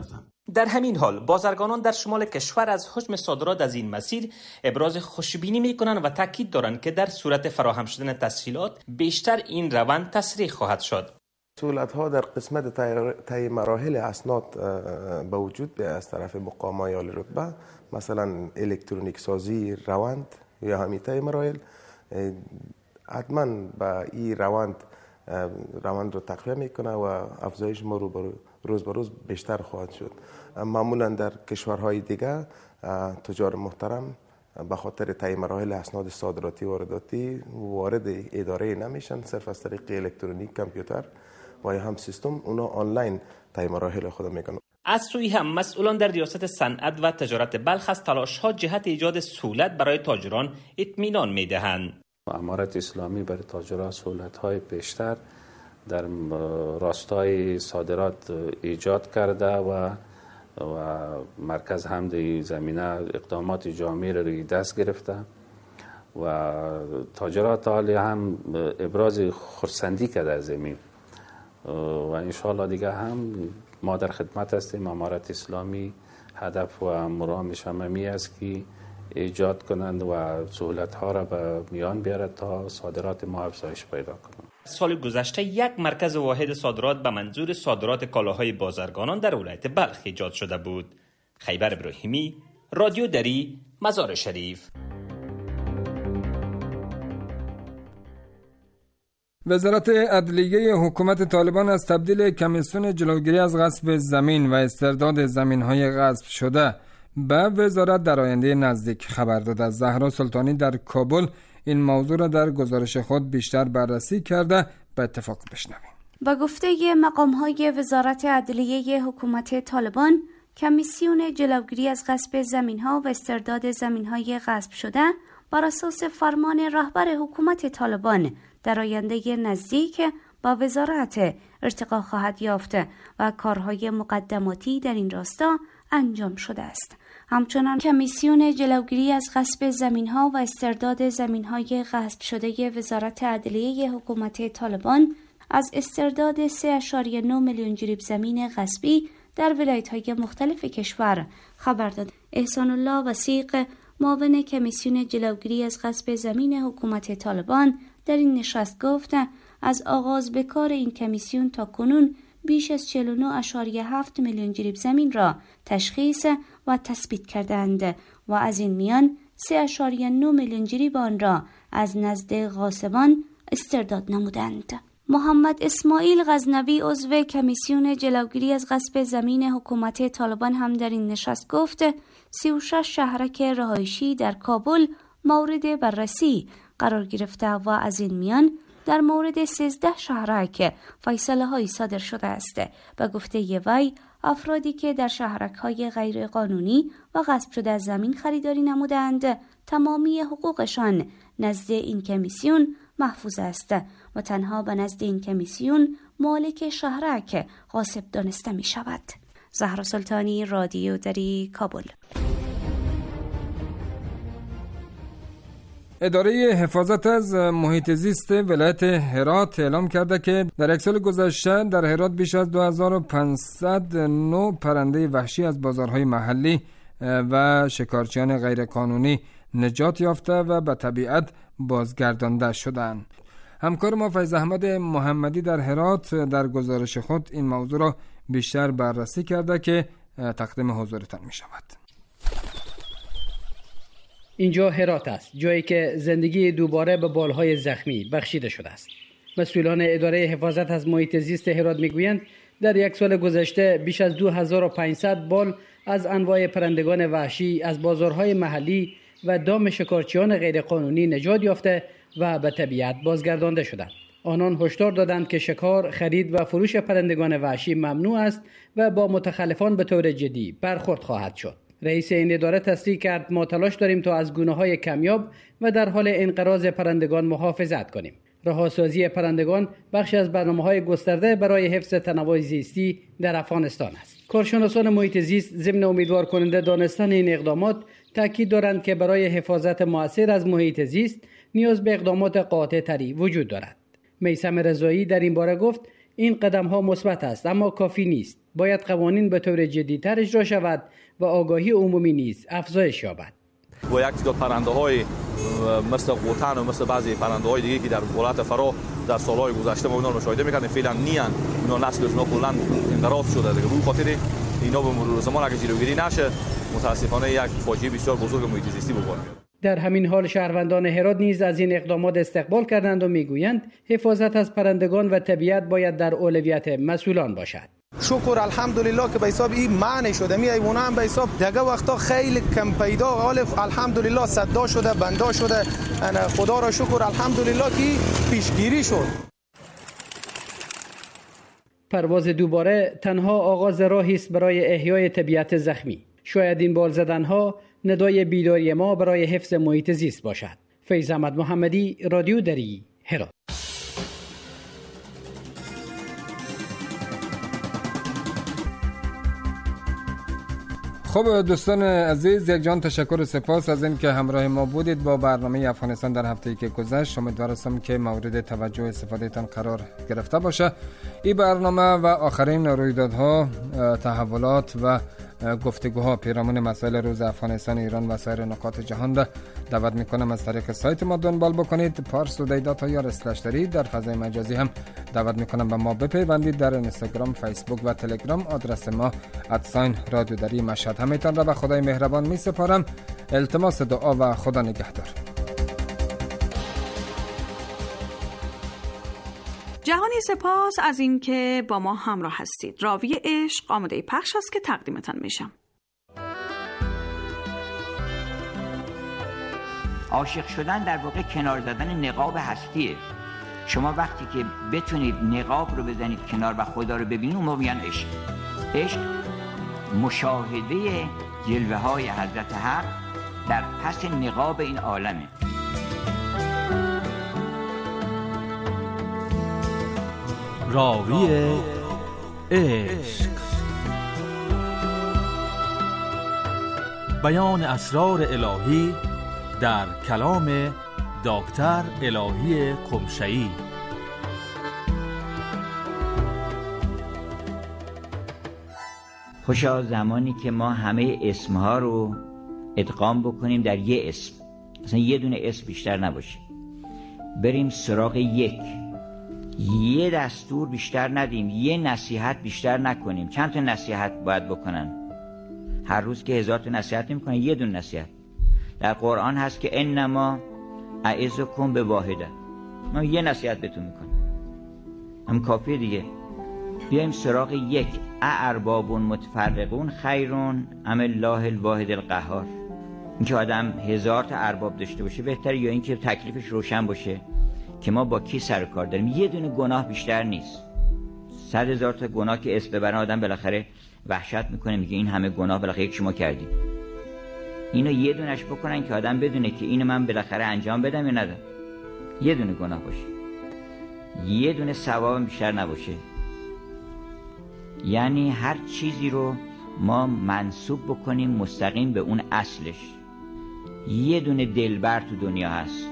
در همین حال بازرگانان در شمال کشور از حجم صادرات از این مسیر ابراز خوشبینی میکنند و تاکید دارند که در صورت فراهم شدن تسهیلات بیشتر این روند تسریع خواهد شد. سهولت‌ها در قسمت طی مراحل اسناد به وجود بیاید از طرف مقام‌های عالی رتبه، مثلا الکترونیک سازی روند یا همین طی مراحل حتما به این روند رو تقویه میکنه و افزایش ما رو روز به روز بیشتر خواهد شد. معمولا در کشورهای دیگه تجار محترم به خاطر طی مراحل اسناد صادراتی و وارداتی وارد اداره نمیشن، صرف از طریق الکترونیک کامپیوتر و یا هم سیستم اونا آنلاین طی مراحل خود میکنن. از سوی هم مسئولان در ریاست صنعت و تجارت بلخ از تلاش‌ها جهت ایجاد سهولت برای تاجران اطمینان میدهند. امارت اسلامی برای تاجران سهولت‌های بیشتر در راستای صادرات ایجاد کرده و مرکز هم در زمینه اقدامات جامعی را روی دست گرفته و تاجرات عالی هم ابراز خرسندی کرده از زمین و انشاءالله دیگه هم ما در خدمت هستیم. امارت اسلامی هدف و مرامش هممی است که ایجاد کنند و سهولت ها را به میان بیارد تا صادرات ما افزایش پیدا کنند. سال گذشته یک مرکز واحد صادرات به منظور صادرات کالاهای بازرگانان در ولایت بلخ ایجاد شده بود. خیبر ابراهیمی، رادیو دری، مزار شریف. وزارت عدلیه حکومت طالبان از تبدیل کمیسیون جلوگیری از غصب زمین و استرداد زمین‌های غصب شده به وزارت در آینده نزدیک خبر داد. از زهرا سلطانی در کابل این موضوع را در گزارش خود بیشتر بررسی کرده. به اتفاق بشنویم. با گفته مقام‌های وزارت عدلیه حکومت طالبان، کمیسیون جلوگیری از غصب زمین‌ها و استرداد زمین‌های غصب شده بر اساس فرمان رهبر حکومت طالبان در آینده نزدیک با وزارت ارتقا خواهد یافت و کارهای مقدماتی در این راستا انجام شده است. همچنان کمیسیون جلوگیری از غصب زمین‌ها و استرداد زمین‌های غصب شده وزارت عدلیه حکومت طالبان از استرداد 3.9 میلیون جریب زمین غصبی در ولایت‌های مختلف کشور خبر داد. احسان الله وثیق، معاون کمیسیون جلوگیری از غصب زمین حکومت طالبان، در این نشست گفت از آغاز به کار این کمیسیون تا کنون بیش از 49.7 میلیون جریب زمین را تشخیص و تثبیت کردند و از این میان 3.9 میلیون جریب آن را از نزد غاصبان استرداد نمودند. محمد اسماعیل غزنوی، عضو کمیسیون جلوگیری از غصب زمین حکومت طالبان، هم در این نشست گفت 36 شهرک رهایشی در کابل مورد بررسی قرار گرفته و از این میان در مورد 13 شهرک فیصله های صادر شده است. به گفته وی، افرادی که در شهرک های غیر قانونی و غصب شده از زمین خریداری نمودند تمامی حقوقشان نزد این کمیسیون محفوظ است و تنها به نزد این کمیسیون مالک شهرک غاصب دانسته می شود. زهرا سلطانی، رادیو دری، کابل. اداره حفاظت از محیط زیست ولایت هرات اعلام کرده که در یک سال گذشته در هرات بیش از 2500 نوع پرنده وحشی از بازارهای محلی و شکارچیان غیرقانونی نجات یافته و به طبیعت بازگردانده شدند. همکار ما فیض احمد محمدی در هرات در گزارش خود این موضوع را بیشتر بررسی کرده که تقدیم حضورتان می شود. اینجا هرات است، جایی که زندگی دوباره به بالهای زخمی بخشیده شده است. مسئولان اداره حفاظت از محیط زیست هرات میگویند در یک سال گذشته بیش از 2500 بال از انواع پرندگان وحشی از بازارهای محلی و دام شکارچیان غیرقانونی نجات یافته و به طبیعت بازگردانده شدند. آنان هشدار دادند که شکار، خرید و فروش پرندگان وحشی ممنوع است و با متخلفان به طور جدی برخورد خواهد شد. رئیس این اداره تصریح کرد ما تلاش داریم تا از گونه‌های کمیاب و در حال انقراض پرندگان محافظت کنیم. رهاسازی پرندگان بخشی از برنامه‌های گسترده برای حفظ تنوع زیستی در افغانستان است. کارشناسان محیط زیست ضمن امیدوار کننده دانستن این اقدامات تاکید دارند که برای حفاظت مؤثر از محیط زیست نیاز به اقدامات قاطع‌تری وجود دارد. میثم رضایی در این باره گفت این قدم‌ها مثبت است اما کافی نیست. باید قوانین به طور جدی‌تر اجرا شود و آگاهی عمومی نیز افزایش یابد. و یک تعداد پرنده‌های مثل قوطن و مثل بعضی پرنده‌های دیگه که در ولایت فرا در سال‌های گذشته ما اونا رو مشاهده می‌کردیم فعلا نیان، اونا نسلشون کلاً انقراض شده دیگه. روی خاطر اینا به مرور زمان اگه جلوگیری نشه متاسفانه یک فاجعه بسیار بزرگ محیط زیستی به بار میاد. در همین حال شهروندان هرات نیز از این اقدامات استقبال کردند و میگویند حفاظت از پرندگان و طبیعت باید در اولویت مسئولان باشد. شکر الحمدلله که به حساب این معنی شده می ایونا هم به حساب دیگه وقتا خیلی کم پیدا حال الحمدلله صدا شده بندا شده. خدا را شکر الحمدلله که پیشگیری شد. پرواز دوباره تنها آغاز راهی است برای احیای طبیعت زخمی. شاید این بال زدنها ندای بیداری ما برای حفظ محیط زیست باشد. فیض احمد محمدی، رادیو دری، هرات. خب دوستان عزیز، یک جان تشکر و سپاس از این که همراه ما بودید با برنامه افغانستان در هفته‌ای که گذشت. امیدوار هستم که مورد توجه استفادهتان قرار گرفته باشه. این برنامه و آخرین رویدادها، تحولات و گفتگوها پیرامون مسائل روز افغانستان، ایران و سایر نقاط جهان را دعوت میکنم از طریق سایت ما دنبال بکنید. parstoday.ir/dari. در فضای مجازی هم دعوت میکنم به ما بپیوندید. در اینستاگرام، فیسبوک و تلگرام آدرس ما @رادیو دری مشهد. همیتان را به خدای مهربان می سپارم. التماس دعا و خدا نگهدار. جهانی سپاس از اینکه با ما همراه هستید. راوی عشق آماده پخش است که تقدیمتان میشم. عاشق شدن در واقع کنار زدن نقاب هستیه. شما وقتی که بتونید نقاب رو بزنید کنار و خدا رو ببینید، اون موقع میگن عشق. عشق مشاهده جلوه های حضرت حق در پس نقاب این عالمه. راوی عشق، بیان اسرار الهی در کلام دکتر الهی قمشه‌ای. خوشا زمانی که ما همه اسمها رو ادغام بکنیم در یه اسم، مثلا یه دونه اسم بیشتر نباشه، بریم سراغ یه دستور بیشتر ندیم، یه نصیحت بیشتر نکنیم. چند تا نصیحت باید بکنن؟ هر روز که 1000 تا نصیحت نمی‌کنن، یه دونه نصیحت. در قرآن هست که انما اعظکم بواحده، من یه نصیحت بهتون میکنم، هم کافیه دیگه. بیایم سراغ یک. ارباب متفرقون خیرون ام الله الواحد القهار. اینکه آدم 1000 تا ارباب داشته باشه بهتره یا اینکه تکلیفش روشن باشه که ما با کی سر کار داریم؟ یه دونه گناه بیشتر نیست. 100,000 تا گناه که اسم ببرن آدم بالاخره وحشت میکنه، میگه این همه گناه بالاخره یک شما کردیم. اینو یه دونش بکنن که آدم بدونه که اینو من بالاخره انجام بدم یا ندم. یه دونه گناه باشه، یه دونه ثواب بیشتر نباشه. یعنی هر چیزی رو ما منسوب بکنیم مستقیم به اون اصلش. یه دونه دلبر تو دنیا هست،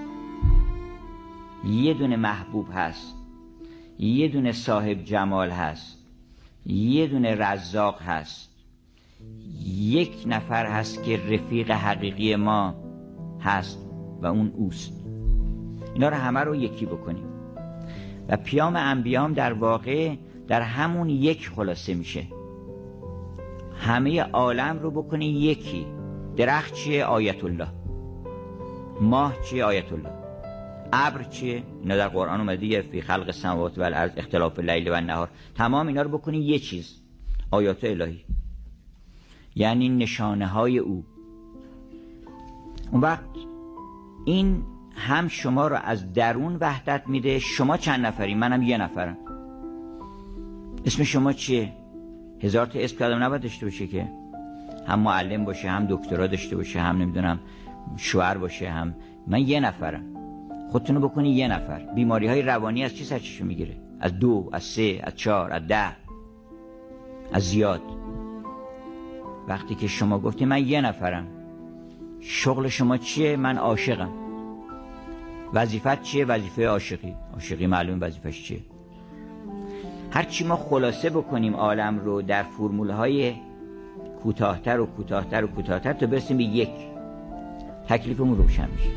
یه دونه محبوب هست، یه دونه صاحب جمال هست، یه دونه رزاق هست، یک نفر هست که رفیق حقیقی ما هست و اون اوست. اینا رو همه رو یکی بکنیم و پیام انبیام در واقع در همون یک خلاصه میشه. همه عالم رو بکنی یکی. درخت چیه؟ آیت الله. ماه چیه؟ آیت الله. ابر چیه؟ اینا در قرآن اومده، فی خلق السماوات و الارض اختلاف اللیل و النهار. تمام اینا رو بکنی یه چیز، آیات الهی، یعنی نشانه های او. اون وقت این هم شما رو از درون وحدت میده. شما چند نفری؟ منم یه نفرم. اسم شما چیه؟ 1000 تا اسم که آدم نباید داشته باشه که، هم معلم باشه، هم دکترا داشته باشه، هم نمیدونم شوهر باشه، هم من یه نفرم. خودتونو بکنی یه نفر. بیماری های روانی از چی سرچشمه میگیره؟ از 2، از 3، از 4، از 10، از زیاد. وقتی که شما گفتی من یه نفرم، شغل شما چیه؟ من عاشقم. وظیفت چیه؟ وظیفه عاشقی. عاشقی معلوم وظیفش چیه. هرچی ما خلاصه بکنیم عالم رو در فرمولهای کوتاه‌تر و کوتاه‌تر و کوتاه‌تر تا برسیم به یک، تکلیفمون روشن میشه.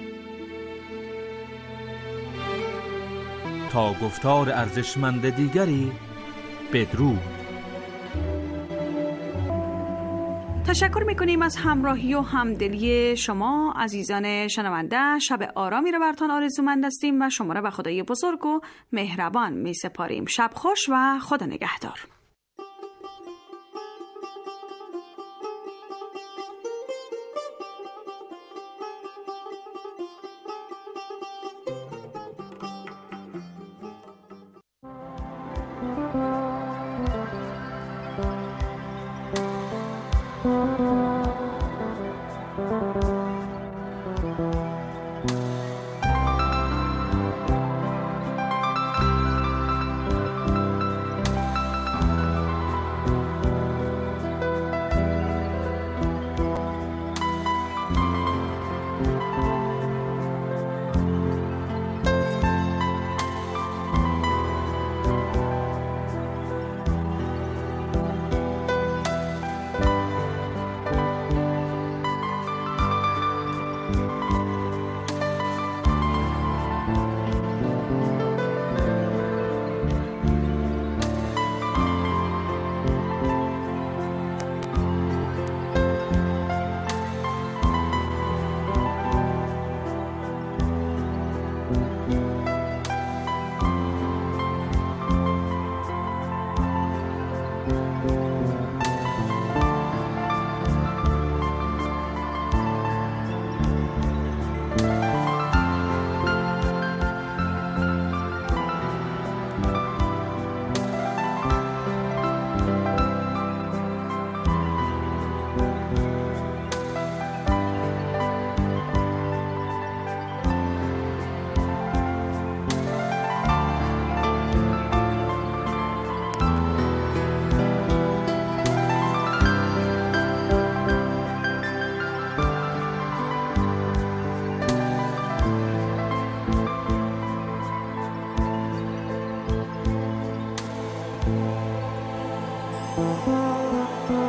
تا گفتار ارزشمند دیگری، بدرود. تشکر میکنیم از همراهی و همدلی شما عزیزان شنونده. شب آرامی رو براتون آرزومند هستیم و شما را به خدای بزرگ و مهربان می سپاریم. شب خوش و خدا نگهدار.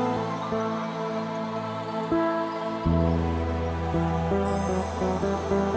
Thank you.